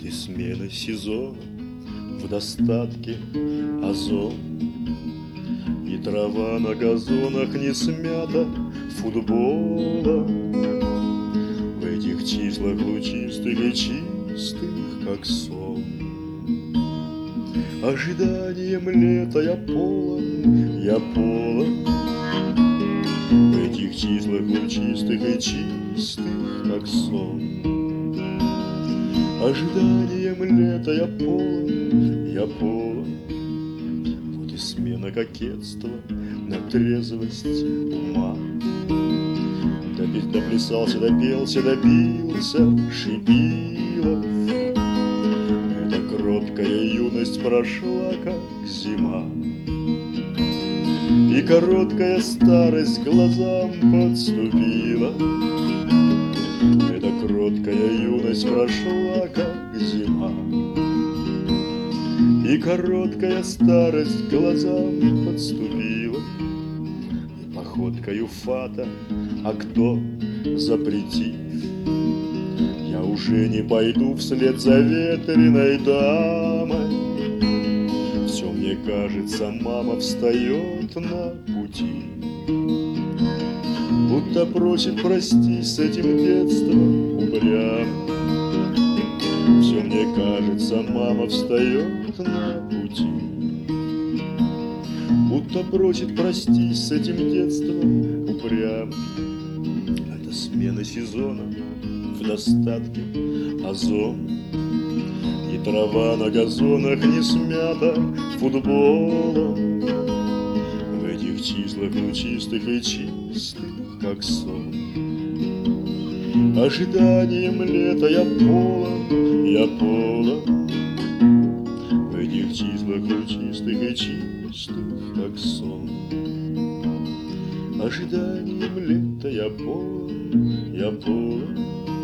и смены сезона в достатке озон. И трава на газонах не смята футбола. В этих числах лучистых и чистых, как сон. Ожиданием лета я полон, я полон. В этих числах лучистых и чистых, как сон. Ожиданием лета я полон, я полон. Вот и смена кокетства на трезвость ума. Доплясался, допелся, добился Шипилов. Эта кроткая юность прошла, как зима. И короткая старость глазам подступила. Эта кроткая юность прошла, как зима. И короткая старость глазам подступила. И походкою фата, а кто запретив, я уже не пойду вслед за ветреной дамой. Все мне кажется, мама встает на пути, будто просит прости с этим детством упрямым. Все мне кажется, мама встает на пути, будто просит прости с этим детством упрямым. Это смена сезона в достатке озон. И трава на газонах не смята футболом. В этих числах лучистых и чистых, как сон. Ожиданием лета я полон, я полон. В этих числах лучистых и чистых, как сон. Ожиданием лета я полон, я полон.